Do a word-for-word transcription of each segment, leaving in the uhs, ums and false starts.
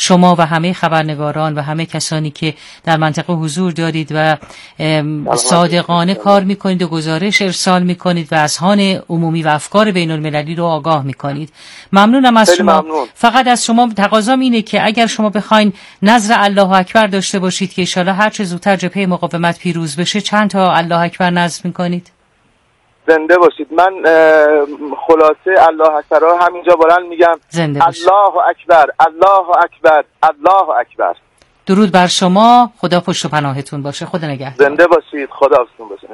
شما و همه خبرنگاران و همه کسانی که در منطقه حضور دارید و صادقانه کار میکنید و گزارش ارسال میکنید و اذهان عمومی و افکار بین المللی رو آگاه میکنید. ممنونم از شما. ممنون. فقط از شما تقاضام اینه که اگر شما بخواین نظر الله اکبر داشته باشید که ان شاءالله هر چه زودتر جبهه مقاومت پیروز بشه، چند تا الله اکبر نظر میکنید؟ زنده باشید. من خلاصه الله اکبر رو همینجا بلند میگم. زنده باشید. الله اکبر، الله اکبر، الله اکبر. درود بر شما. خدا پشت و پناهتون باشه. خدا نگهدار. زنده باشید. خدا حافظتون باشه.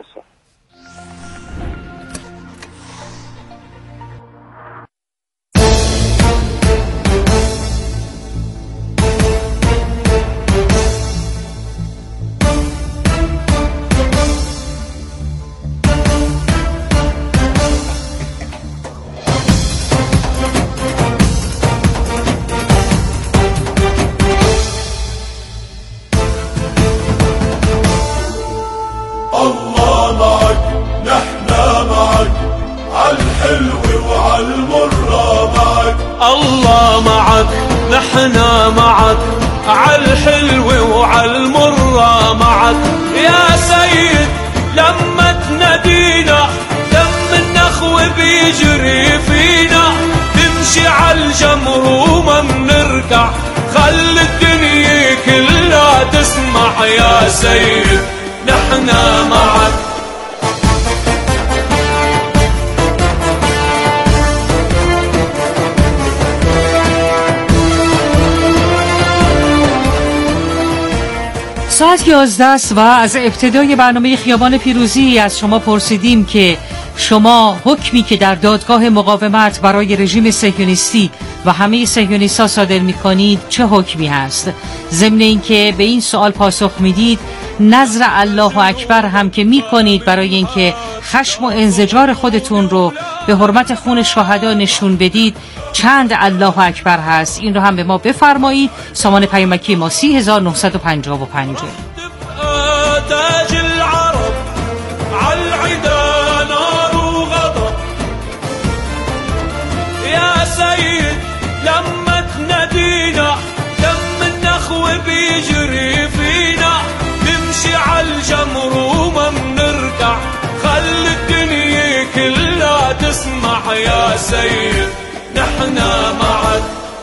الله معك نحنا معك عالحلو وعالمرة معك يا سيد. لما تنادينا دم النخوة بيجري فينا، تمشي عالجمر وما منركع، خلي الدنيا كلها تسمع يا سيد نحنا معك. ساعت یازده است و از ابتدای برنامه خیابان پیروزی از شما پرسیدیم که شما حکمی که در دادگاه مقاومت برای رژیم صهیونیستی و همه صهیونیست‌ها صادر می‌کنید چه حکمی هست؟ ضمن اینکه به این سوال پاسخ میدید، نظر الله اکبر هم که می‌کنید برای اینکه خشم و انزجار خودتون رو به حرمت خون شهدا نشون بدید، چند الله اکبر هست؟ این رو هم به ما بفرمایید. سامان پیامکی ما سی هزار و نهصد و پنجاه و پنج. لما تنادينا دم النخوة بيجري فينا، نمشي عالجمر وما منركع، خلي الدنيا كلها تسمع يا سيد نحنا معك.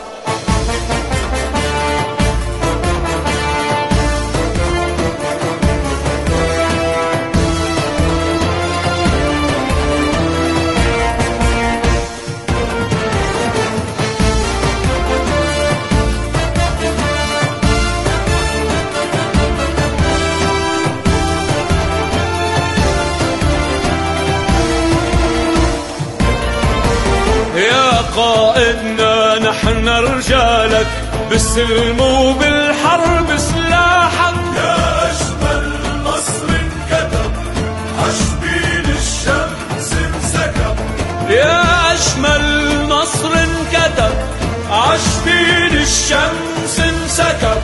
قائدنا نحن رجالك، بالسلم وبالحرب سلاحك، يا أجمل نصر انكتب عشبين الشمس انسكب، يا أجمل نصر انكتب عشبين الشمس انسكب.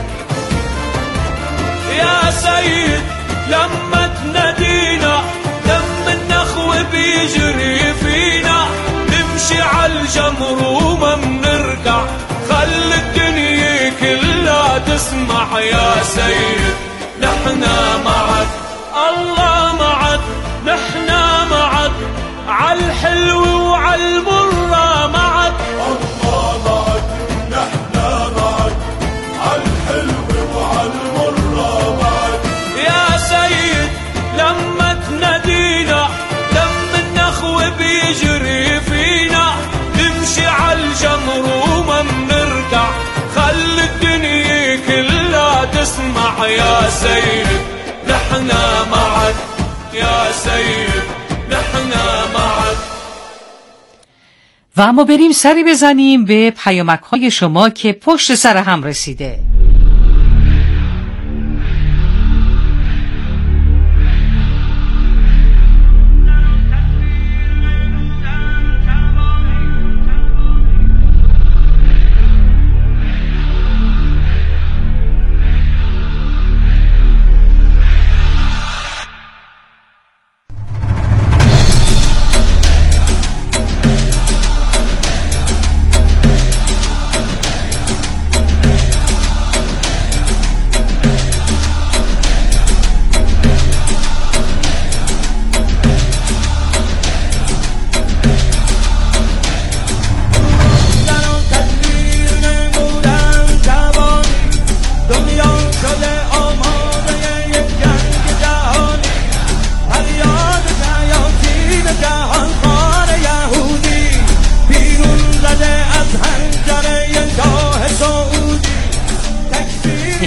يا سيد لما تنادينا دم النخوة بيجري فينا، نمشي عالجمر وما منركع، خلي الدنيا كلها تسمع يا سيد نحنا معك. الله معك نحنا معك عالحلو وعالمرة معك. الله معك نحنا معك عالحلو وعالمرة معك. يا سيد لما تنادينا دم النخوة بيجري فينا، نمشي عالجمر وما منركع، خلي الدنيا كلها تسمع يا سيد نحنا معك. يا سيد نحنا معك. و اما بریم سری بزنیم به پیامک‌های شما که پشت سر هم رسیده.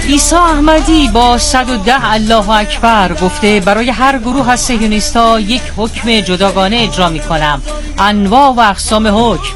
عیسی احمدی با صد و ده الله اکبر گفته برای هر گروه از صهیونیست‌ها یک حکم جداگانه اجرا می‌کنم. انواع و اقسام حکم.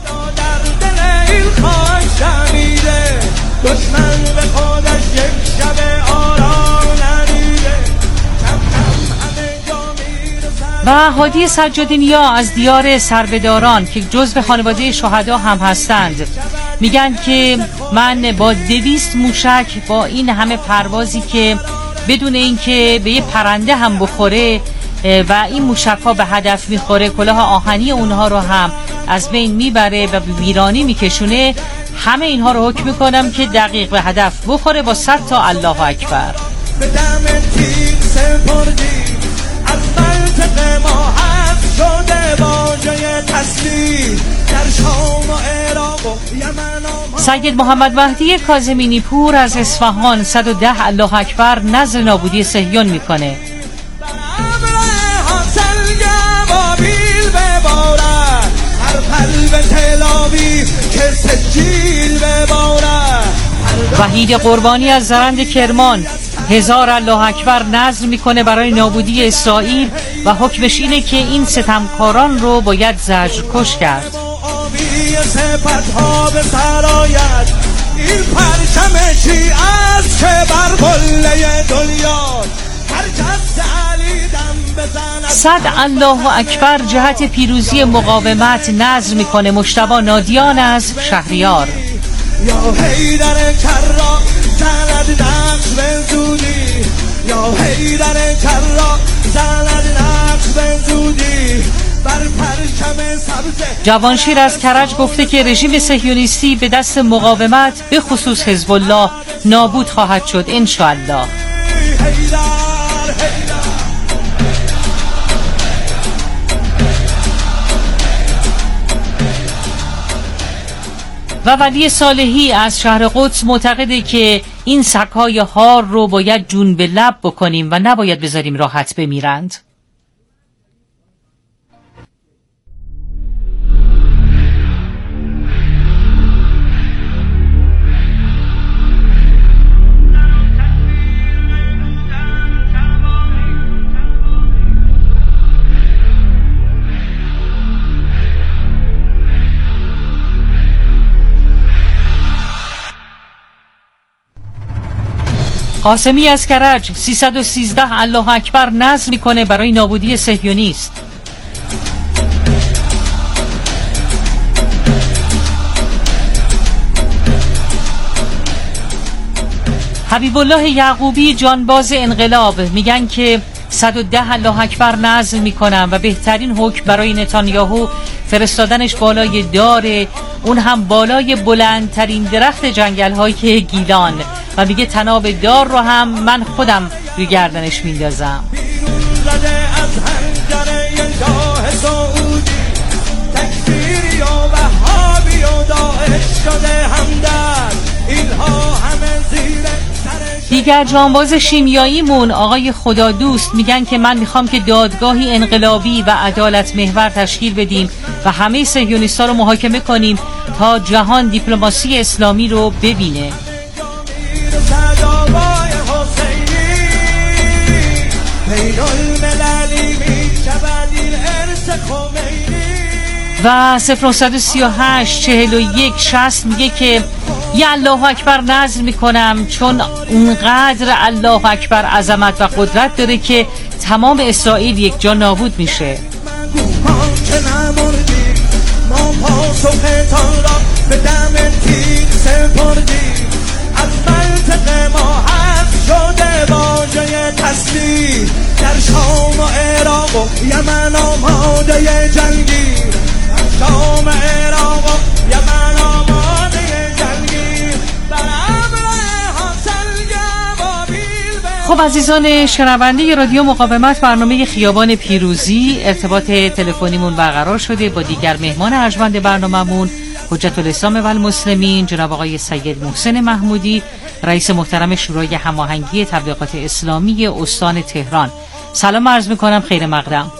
و هادی سجادینیا از دیار سربداران که جزو خانواده شهدا هم هستند میگن که من با دویست موشک با این همه پروازی که بدون اینکه به یه پرنده هم بخوره و این موشک ها به هدف میخوره، کلاه آهنی اونها رو هم از بین میبره و به ویرانی میکشونه، همه اینها رو حکم میکنم که دقیق به هدف بخوره با صد تا الله اکبر. به دم تیغ سپردی از منطق ما حذف شده واژه تسلیم در شام و عراق و یمن و سید محمد مهدی کاظمی پور از اصفهان صد و ده الله اکبر نذر نابودی صهیون میکنه. وحید قربانی از زرند کرمان هزار الله اکبر نذر میکنه برای نابودی اسرائیل و حکمش اینه که این ستمکاران رو باید زجرکش کرد. این پرچم شیعه است که بر قله دنیا صد الله اکبر جهت پیروزی مقاومت نذر میکنه مجتبی نادیان از شهریار. یا حیدر کرا زند نقش بزودی، یا حیدر کرا زند نقش بزودی بر پرچم سبز. جوانشیر از کرج گفته که رژیم صهیونیستی به دست مقاومت به خصوص حزب الله نابود خواهد شد انشاءالله. و ولی صالحی از شهر قدس معتقده که این سگ‌های هار رو باید جون به لب بکنیم و نباید بذاریم راحت بمیرند. قاسمی از کرج سیصد و سیزده الله اکبر نذر میکنه برای نابودی صهیونیست. حبیب الله یعقوبی جانباز انقلاب میگن که صد و ده الله اکبر نذر میکنم و بهترین حکم برای نتانیاهو فرستادنش بالای داره، اون هم بالای بلندترین درخت جنگل های گیلان، و میگه تناب دار رو هم من خودم روی گردنش میندازم. دیگر جانباز شیمیاییمون آقای خدا دوست میگن که من میخوام که دادگاهی انقلابی و عدالت محور تشکیل بدیم و همه صهیونیست‌ها رو محاکمه کنیم تا جهان دیپلماسی اسلامی رو ببینه. و صفر نهصد و سی و هشت چهل و یک شصت میگه که یه الله اکبر نذر میکنم چون اونقدر الله اکبر عظمت و قدرت داره که تمام اسرائیل یک جا نابود میشه. ما پاسختان را به دم تیغ سپردیم از منطق ما حذف شده واژه تسلیم در شام و عراق و یمن آماده جنگی در شام عراق و یمن آماده جنگی بر ابر حاصل گوابیل. خب عزیزان شنونده رادیو مقاومت، برنامه خیابان پیروزی ارتباط تلفنیمون برقرار شده با دیگر مهمان ارجمند برنامه‌مون حجت الاسلام و المسلمین جناب آقای سید محسن محمودی، رئیس محترم شورای هماهنگی تبلیغات اسلامی استان تهران. سلام عرض میکنم، خیر مقدم.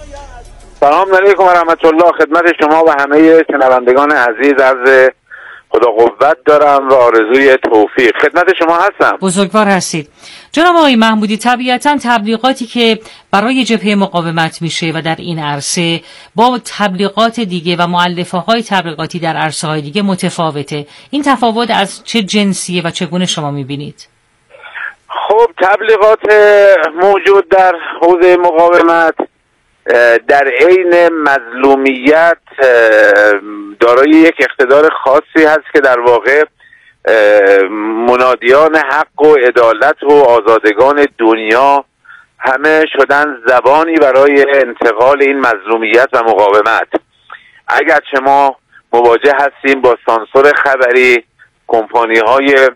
سلام علیکم و رحمت الله خدمت شما و همه شنوندگان عزیز. عرض خدا قوت دارم و آرزوی توفیق. خدمت شما هستم. بزرگوار هستید. جناب آقای محمودی، طبیعتاً تبلیغاتی که برای جبهه مقاومت میشه و در این عرصه با تبلیغات دیگه و مؤلفه های تبلیغاتی در عرصه های دیگه متفاوته. این تفاوت از چه جنسیه و چگونه شما میبینید؟ خب تبلیغات موجود در حوزه مقاومت در عین مظلومیت دارای یک اقتدار خاصی هست که در واقع منادیان حق و عدالت و آزادگان دنیا همه شدن زبانی برای انتقال این مظلومیت و مقاومت. اگرچه ما مواجه هستیم با سانسور خبری، کمپانی های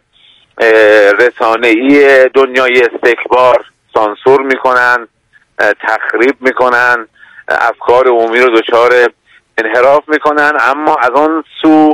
رسانه‌ای دنیای استکبار سانسور میکنن، تخریب میکنن، افکار عمومی رو دچار انحراف میکنن، اما از آن سو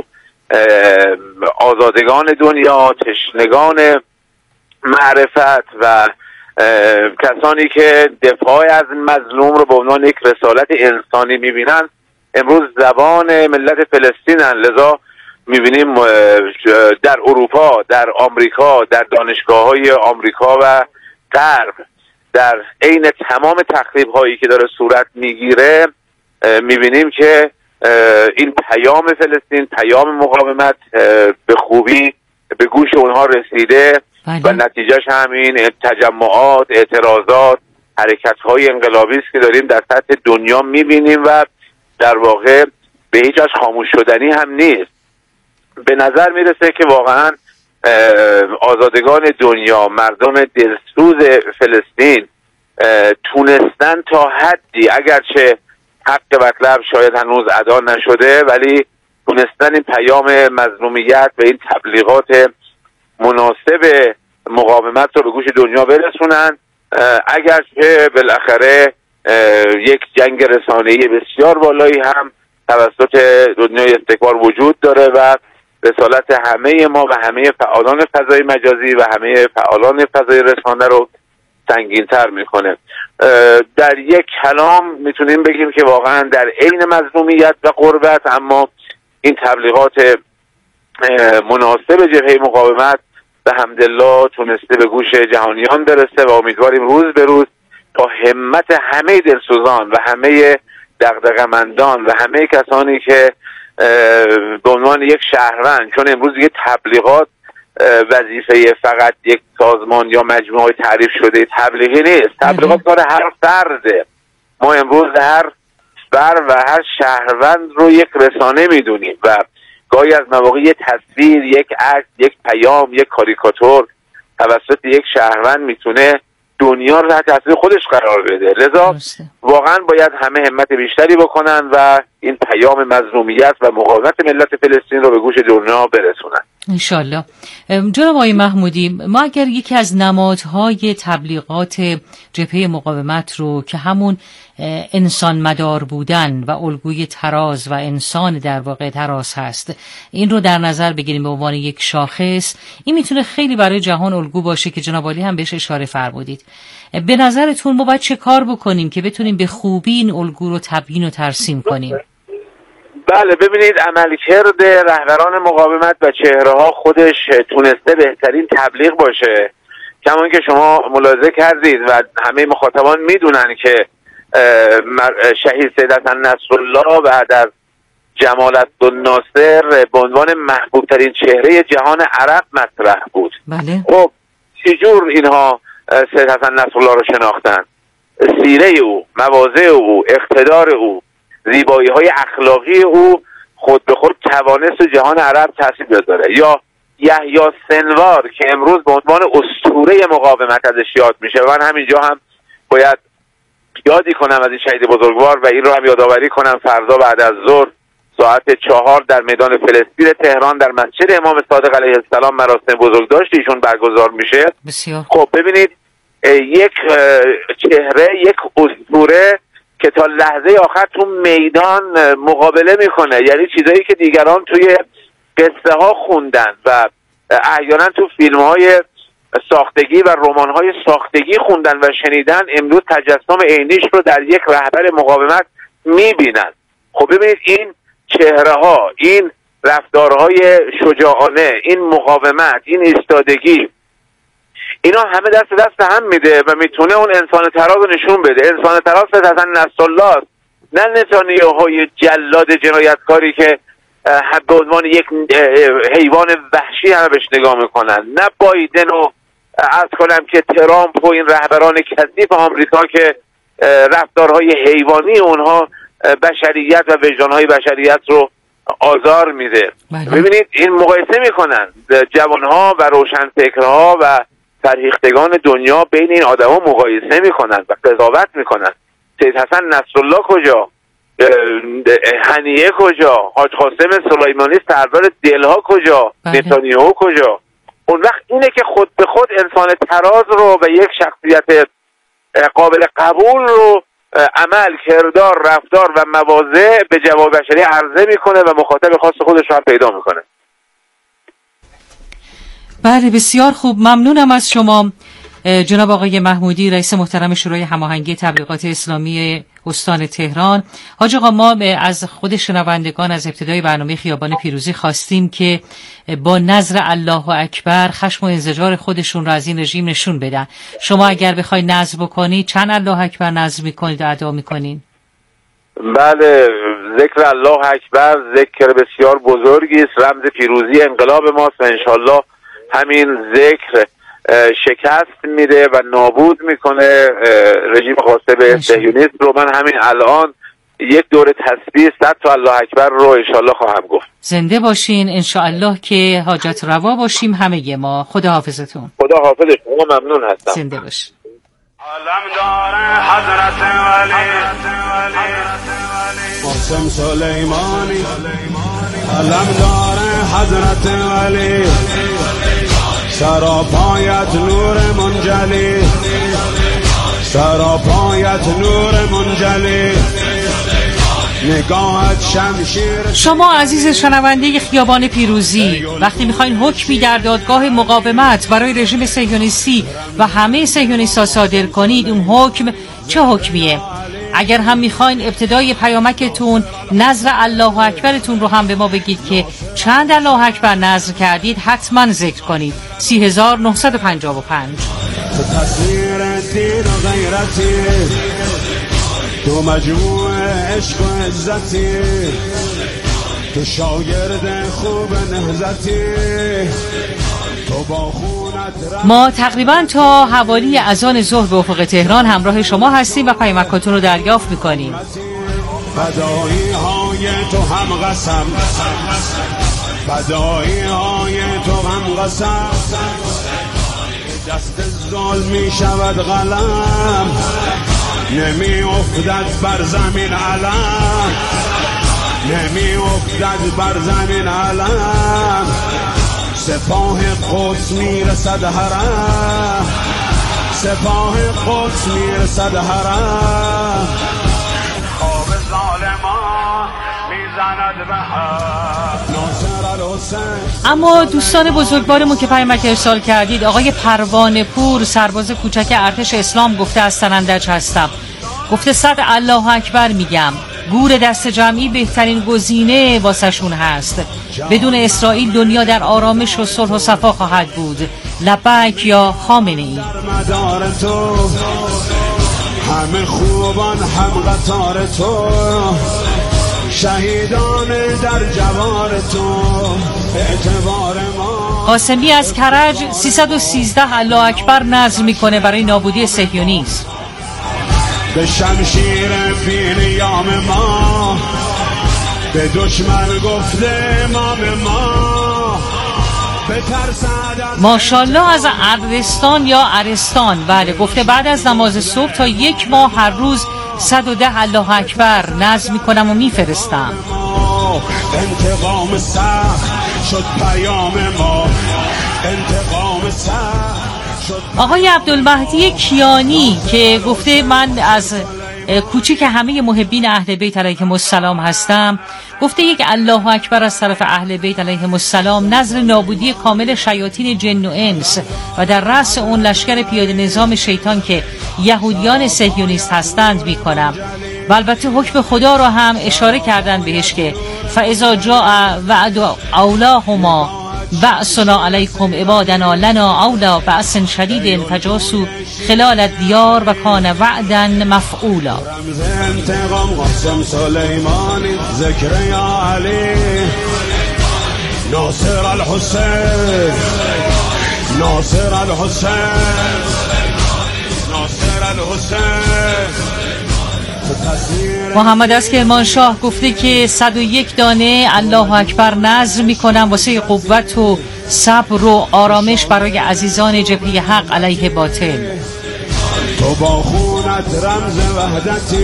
آزادگان دنیا، تشنگان معرفت و کسانی که دفاع از مظلوم رو به عنوان یک رسالت انسانی میبینن امروز زبان ملت فلسطینن. لذا میبینیم در اروپا، در آمریکا، در دانشگاه‌های آمریکا و غرب در عین تمام تخریب هایی که داره صورت میگیره میبینیم که این پیام فلسطین، پیام مقاومت به خوبی به گوش اونها رسیده و نتیجهش همین تجمعات، اعتراضات، حرکت های انقلابی است که داریم در سطح دنیا میبینیم و در واقع به هیچ وجه خاموش شدنی هم نیست. به نظر میرسه که واقعا آزادگان دنیا، مردم دلسوز فلسطین تونستن تا حدی، اگرچه حق مطلب شاید هنوز ادا نشده، ولی تونستن این پیام مظلومیت و این تبلیغات مناسب مقاومت رو به گوش دنیا برسونن. اگرچه بالاخره یک جنگ رسانه‌ای بسیار بالایی هم توسط دنیای استکبار وجود داره و رسالت همه ما و همه فعالان فضای مجازی و همه فعالان فضای رسانه رو سنگین‌تر میکنه. در یک کلام میتونیم بگیم که واقعا در عین مظلومیت و غربت، اما این تبلیغات مناسب جبهه مقاومت به حمدالله تونسته به گوش جهانیان برسه و امیدواریم روز به روز با همت همه دلسوزان و همه دغدغه‌مندان و همه کسانی که به عنوان یک شهروند، چون امروز دیگه تبلیغات وظیفه فقط یک سازمان یا مجموعه تعریف شده تبلیغی نیست، تبلیغات کار هر فرده. ما امروز هر فرد و هر شهروند رو یک رسانه میدونیم و گاهی از مواقع یک تصویر، یک عکس، یک پیام، یک کاریکاتور توسط یک شهروند میتونه دنیا رو تحت تاثیر خودش قرار بده. لذا واقعا باید همه همت بیشتری بکنن و این پیام مظلومیت و مقاومت ملت فلسطین رو به گوش دنیا برسونن انشالله. جناب آقای محمودی، ما اگر یکی از نمادهای تبلیغات جبهه مقاومت رو که همون انسان مدار بودن و الگوی تراز و انسان در واقع تراز هست، این رو در نظر بگیریم به عنوان یک شاخص، این میتونه خیلی برای جهان الگو باشه که جناب عالی هم بهش اشاره فرمودید. به نظرتون ما باید چه کار بکنیم که بتونیم به خوبی این الگو رو تبیین و ترسیم کنیم؟ بله، ببینید عملکرد رهبران مقاومت و چهره ها خودش تونسته بهترین تبلیغ باشه. کمان که شما ملاحظه کردید و همه مخاطبان میدونن که شهید سید حسن نصرالله بعد از جمال عبدالناصر به عنوان محبوب ترین چهره جهان عرب مطرح بود. بله. خب چجور اینها سید حسن نصرالله رو شناختن؟ سیره او، مواضع او، اقتدار او، زیبایی های اخلاقی او خود به خود توانست و جهان عرب تاثیر بذاره. یا یحیی سنوار که امروز به عنوان اسطوره مقاومت ازش یاد میشه. من همینجا هم باید یادی کنم از این شهید بزرگوار و این رو هم یادآوری کنم فردا بعد از ظهر ساعت چهار در میدان فلسطین تهران در مسجد امام صادق علیه السلام مراسم بزرگداشت ایشون برگزار میشه. بسیار. خب ببینید یک چهره، یک اسطوره که تا لحظه آخر تو میدان مقابله میکنه، یعنی چیزایی که دیگران توی قصه ها خوندن و احیانا تو فیلم های ساختگی و رمان های ساختگی خوندن و شنیدن، امروز تجسم عینیش رو در یک رهبر مقاومت میبینن. خب ببینید این چهره ها، این رفتارهای شجاعانه، این مقاومت، این ایستادگی، اینا همه دست دست هم میده و میتونه اون انسان تراز نشون بده. انسان تراز حسن نصرالله است، نه نتانیاهوی جلاد جنایتکاری که به عنوان یک حیوان وحشی همه بهش نگاه میکنن، نه بایدن و عرض کنم که ترامپ و این رهبران کثیف آمریکا که رفتارهای حیوانی اونها بشریت و وجدانهای بشریت رو آزار میده. ببینید این مقایسه میکنن جوانها و روشنفکرها و فرهیختگان دنیا، بین این آدما مقایسه میکنن و قضاوت میکنن. سید حسن نصرالله کجا؟ هنیه کجا؟ حاج قاسم سلیمانی سردار دلها کجا؟ نتانیاهو کجا؟ اون وقت اینه که خود به خود انسان تراز رو و یک شخصیت قابل قبول رو عمل، کردار، رفتار و مواضع به جواب بشری عرضه میکنه و مخاطب خاص خودش رو هم پیدا میکنه. بله بسیار خوب، ممنونم از شما جناب آقای محمودی، رئیس محترم شورای هماهنگی تبلیغات اسلامی استان تهران. حاج آقا، ما از خود شنوندگان از ابتدای برنامه خیابان پیروزی خواستیم که با نظر الله اکبر خشم و انزجار خودشون را از این رژیم نشون بدن. شما اگر بخوای نظر بکنید چند الله اکبر نظر میکنید و ادا میکنید؟ بله، ذکر الله اکبر ذکر بسیار بزرگی است، رمز پیروزی انقلاب ماست و انشالله همین ذکر شکست میده و نابود میکنه رژیم غاصب صهیونیست رو. من همین الان یک دور تسبیح صد تا الله اکبر رو انشالله خواهم گفت. زنده باشین انشالله که حاجت روا باشیم همه ما. خدا حافظتون. خدا حافظ شما، ممنون هستم. زنده باشین. علمدار حضرت ولی قاسم سلیمانی، علمدار حضرت ولی، سراپایت نور منجلی، سراپایت نور منجلی، نگاهت شمشیر. شما عزیز شنونده خیابان پیروزی، وقتی میخواین حکمی در دادگاه مقاومت برای رژیم صهیونیستی و همه صهیونیست‌ها صادر کنید، اون حکم چه حکمیه؟ اگر هم میخواین ابتدای پیامکتون نظر الله اکبرتون رو هم به ما بگید که چند الله اکبر نظر کردید، حتما ذکر کنید. سی هزار و نهصد و پنجاه و پنج. تو تصویر دین و غیرتی، تو مجموع عشق و عزتی، تو شاگرد خوب نهضتی، تو با خونت. ما تقریبا تا حوالی اذان ظهر به افق تهران همراه شما هستیم و پیامکاتون رو دریافت میکنیم. فدایی های تو هم قسم، فدایی های تو هم قسم، دست ظلم می شود قلم، نمی افتد بر زمین علم، نمی افتد بر زمین علم، سپاه قدس می رسد حرم، سپاه قدس می رسد حرم، خواب ظالمان می زند به هم. اما دوستان بزرگوارمون که پیامک ارسال کردید، آقای پروانه پور سرباز کوچک ارتش اسلام گفته از سنندج هستم، گفته صد الله اکبر میگم، گور دست جمعی بهترین گزینه واسهشون هست. بدون اسرائیل دنیا در آرامش و صلح و صفا خواهد بود. لبیک یا خامنه ای. همه خوبان هم قطار تو، شهیدان در جوار تو، اعتبار ما. قاسمی از کرج سیصد و سیزده الله اکبر نظر میکنه برای نابودی صهیونیسم. به شمشیر بی نیام ما، به دشمن گفته امام ما، به ترسد. ماشاءالله از اردستان یا ارستان، بله، گفته بعد از نماز صبح تا یک ماه هر روز صد و ده الله اکبر نظر میکنم و میفرستم. انتقام سخت شد پیام ما، انتقام سخت. آقای عبدالمهدی کیانی که گفته من از کوچیک همه محبین اهل بیت علیهم السلام هستم، گفته یک الله اکبر از طرف اهل بیت علیهم السلام نظر نابودی کامل شیاطین جن و انس و در رأس اون لشکر پیاده نظام شیطان که یهودیان صهیونیست هستند میکنم. و البته حکم خدا رو هم اشاره کردن بهش که فاذا جاء وعد اولاهما بأسنا علیکم عبادنا لنا اولا بأس شدید فجاسوا خلال الدیار و کان وعدا مفعولا. انتقام قاسم سلیمانی ذکر یا علی ناصر الحسین ناصر الحسین ناصر الحسین. محمد از کرمانشاه گفته که صد و یک دانه الله اکبر نذر میکنم واسه قوت و صبر و آرامش برای عزیزان جبهه حق علیه باطل. تو با خونت رمز وحدتی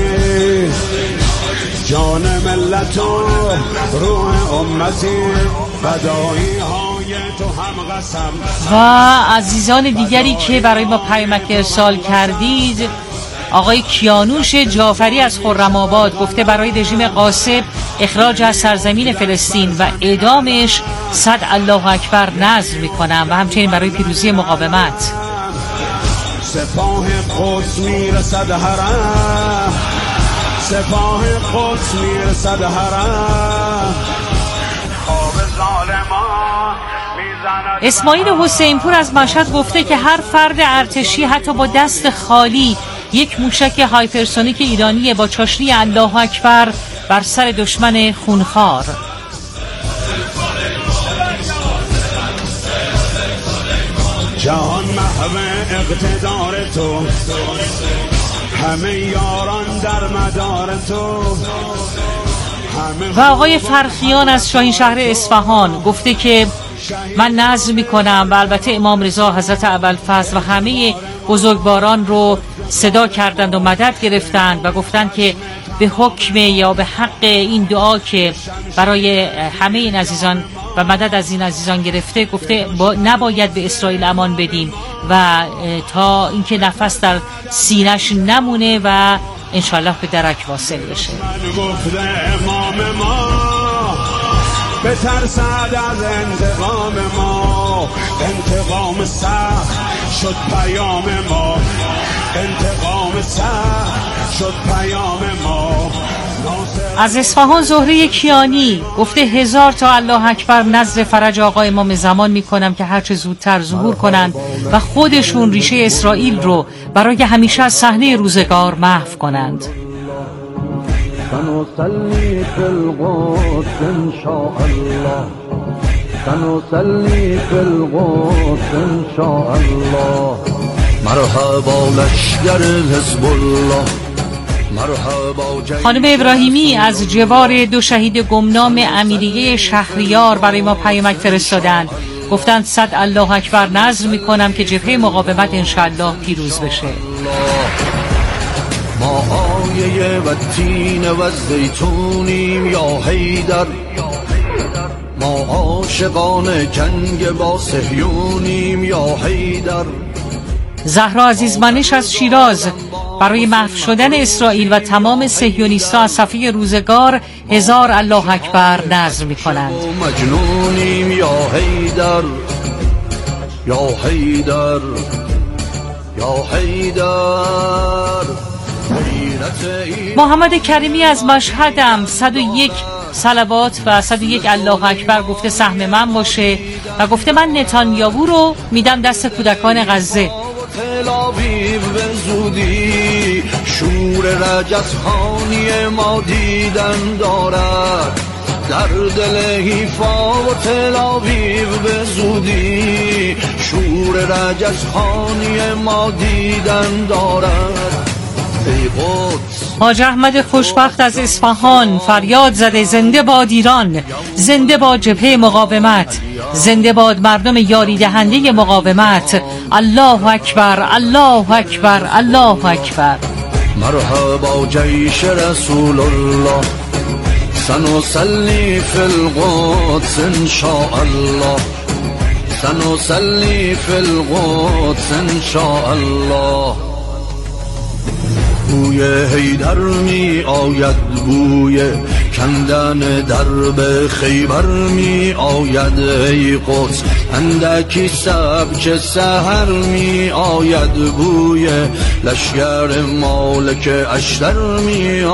جان ملت و روح امتی فدایی های تو هم قسم. و عزیزان دیگری که برای ما پیامک ارسال کردید، آقای کیانوش جعفری از خرم‌آباد گفته برای رژیم غاصب اخراج از سرزمین فلسطین و اعدامش صد الله اکبر نذر میکنم و همچنین برای پیروزی مقاومت. سپاه قدس میرسد حرم سپاه قدس میرسد حرم خواب ظالمان میزند. اسماعیل حسینپور از مشهد گفته که هر فرد ارتشی حتی با دست خالی یک موشک هایپرسونیک ایرانی با چاشنی الله اکبر بر سر دشمن خونخوار. جهان محو اقتدار تو همه یاران در مدار تو. و آقای فرخیان از شاهین شهر اصفهان گفته که من نذر میکنم و البته امام رضا حضرت ابوالفضل و همه بزرگواران رو صدا کردند و مدد گرفتند و گفتند که به حکم یا به حق این دعا که برای همه این عزیزان و مدد از این عزیزان گرفته، گفته با نباید به اسرائیل امان بدیم و تا اینکه نفس در سینه‌اش نمونه و انشالله به درک واصل بشه. گفته امام ما بترسد از انتقام ما، انتقام سخت شد پیام ما، انتقام سخت شد پیام ما. از اصفهان زهره کیانی گفته هزار تا الله اکبر نذر فرج آقا امام زمان میکنم که هرچه زودتر ظهور کنند و خودشون ریشه اسرائیل رو برای همیشه از صحنه روزگار محو کنند. سنصلي في القدس إن شاء الله سنصلي في القدس إن شاء الله مرحبا لشکر حزب الله. خانم ابراهیمی از جوار دو شهید گمنام امیریه شهریار برای ما پیامک فرستادند، گفتند صد الله اکبر نذر میکنم که جبهه مقاومت انشالله پیروز بشه. ما آیه و تین و زیتونیم یا حیدر، ما عاشقان جنگ با صهیونیم یا حیدر. زهرا عزیزمنش از شیراز برای محو شدن اسرائیل و تمام صهیونیست‌ها از صفحه روزگار هزار الله اکبر نذر می‌کنند. مجنونیم یا حیدر یا حیدر یا حیدر. محمد کریمی از مشهدم صد و یک صلوات و صد و یک الله اکبر گفته سهم من باشه و گفته من نتانیاهو رو میدم دست کودکان غزه. تل آویو به زودی شور رجزخانی ما دیدن دارد، در دل حیفا و تل آویو به زودی شور رجزخانی ما دیدن دارد. ای قدس حاج احمد خوشبخت از اصفهان فریاد زده زنده باد ایران، زنده باد جبهه مقاومت، زنده باد مردم یاری دهنده مقاومت. الله اکبر الله اکبر الله اکبر. مرحبا جیش رسول الله سنصلي في القدس ان شاء الله سنصلي في القدس ان شاء الله. بوی حیدر می آید، بوی کندن درب خیبر می آید. ای قدس اندکی سبک سحر می آید، بوی لشگر مالک اشتر می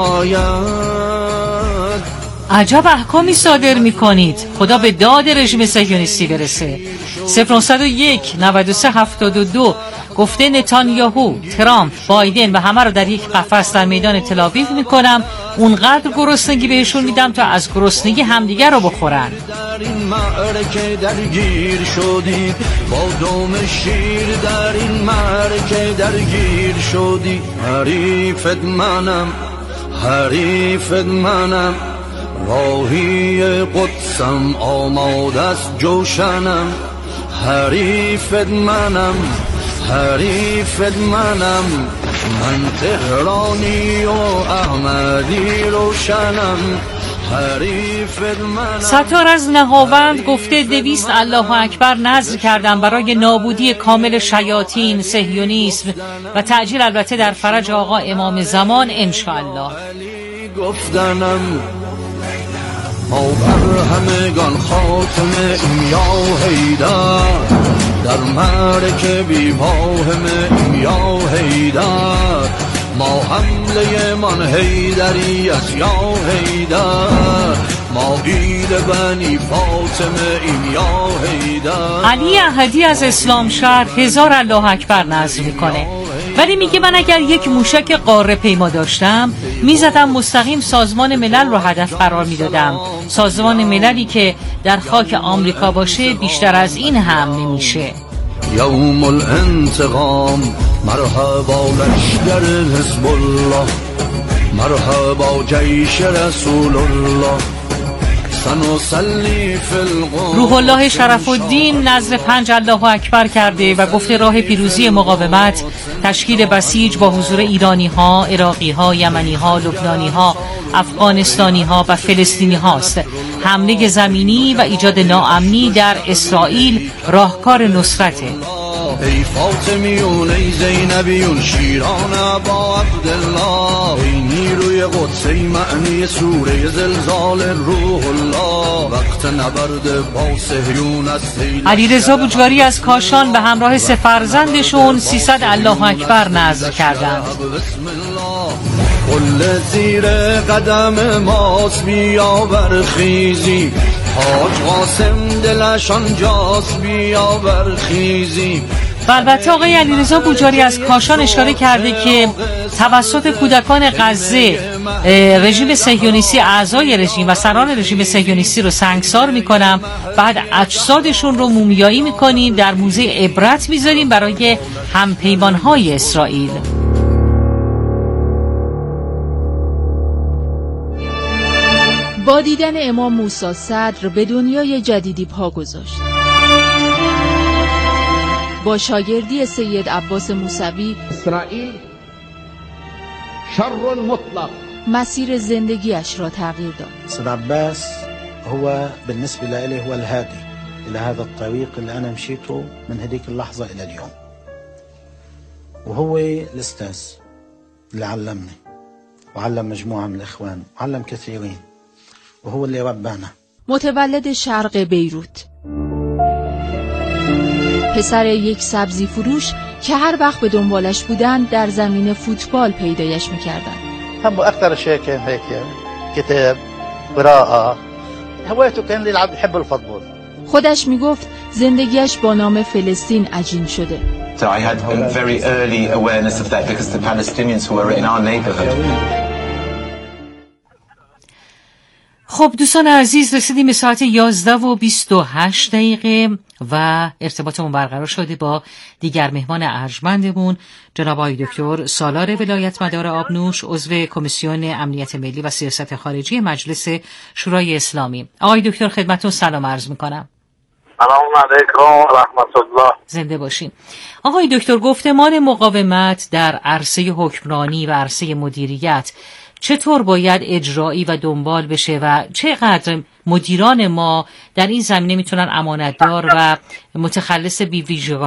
آید. عجب احکامی صادر می کنید، خدا به داد رژیم صهیونیستی برسه. صفر نهصد و یک نود و سه هفتاد و دو گفته نتانیاهو، ترامپ، بایدن و همه رو در یک قفس در میدان تل‌آویو میکنم، اونقدر گرسنگی بهشون میدم تا از گرسنگی همدیگر رو بخورن. در این معرکه درگیر شدید، با دم شیر در این معرکه درگیر شدید. حریفت منم، حریفت منم، راهی قدسم آماده است جوشنم. حریفت منم، حریفت منم، من تهرانی و احمدی روشنم. حریفت منم. ستار از نهاوند گفته دویست الله اکبر نذر کردم برای نابودی کامل شیاطین، صهیونیسم و تعجیل البته در فرج آقا امام زمان انشاءالله. گفتنم ما بر همگان خاتمه ایم یا حیدر، در معرکه بی واهمه ایم یا حیدر. ما حمله من حیدری از یا حیدر، ما عید بنی فاطمه ایم یا حیدر. علی احدی از اسلام شهر هزار الله اکبر نذر میکنه، ولی میگه من اگر یک موشک قاره پیما داشتم میزدم مستقیم سازمان ملل رو هدف قرار میدادم. سازمان مللی که در خاک آمریکا باشه بیشتر از این هم نمیشه. یوم الانتقام، مرحبا لشکر حزب الله، مرحبا جیش رسول الله. روح الله شرف الدین نذر پنج الله اکبر کرده و گفته راه پیروزی مقاومت تشکیل بسیج با حضور ایرانی ها، عراقی ها، یمنی ها، لبنانی ها، افغانستانی ها و فلسطینی هاست. حمله زمینی و ایجاد ناامنی در اسرائیل راهکار نصرته. ای فاطمیون، ای زینبیون، شیران ابا عبدالله، ای نیروی قدس، ای معنی سوره زلزال روح الله. وقت نبرد با صهیون است. علیرضا بوجواری از کاشان به همراه سه فرزندشون سیصد الله اکبر نذر کردند. کل زیر قدم ماست، بیا برخیزی، حاج قاسم دلش آنجاست، بیا برخیزی. البته آقای علیرضا بوجواری از کاشان اشاره کرده که توسط کودکان غزه رژیم صهیونیستی، اعضای رژیم و سران رژیم صهیونیستی رو سنگسار میکنم، بعد اجسادشون رو مومیایی میکنیم، در موزه عبرت میذاریم برای همپیمانهای اسرائیل. با دیدن امام موسی صدر به دنیای جدیدی پا گذاشت. با شاگردی سید عباس موسوی اسرائیل شر مطلق مسیر زندگیش را تغییر داد. سيد عباس هو بالنسبة لي هو الهادي إلى هذا الطريق اللي أنا مشيته من هذيك اللحظة إلى اليوم، وهو الأستاذ اللي علمني وعلم مجموعة من الإخوان وعلم كثيرين، وهو اللي ربانا. متولد شرق بیروت، پسر یک سبزی فروش که هر وقت به دنبالش بودن در زمین فوتبال پیدایش می‌کردند. هم أكثر شيء كان هيك كتاب، قراءة، هوايته كان يلعب يحب الفوتبول. خودش میگفت زندگیش با نام فلسطین عجین شده. So I had a very early awareness of that because the Palestinians who were in our neighborhood. خب دوستان عزیز، رسیدیم به ساعت یازده و بیست و هشت دقیقه و ارتباطمون برقرار شده با دیگر مهمان ارجمندمون، جناب آقای دکتر سالار ولایت مدار آبنوش، عضو کمیسیون امنیت ملی و سیاست خارجی مجلس شورای اسلامی. آقای دکتر خدمتتون سلام عرض میکنم. سلام علیکم و رحمت الله. زنده باشین. آقای دکتر، گفتمان مقاومت در عرصه حکمرانی و عرصه مدیریت چطور باید اجرایی و دنبال بشه و چقدر مدیران ما در این زمینه میتونن امانتدار و متخلص بی ویژگی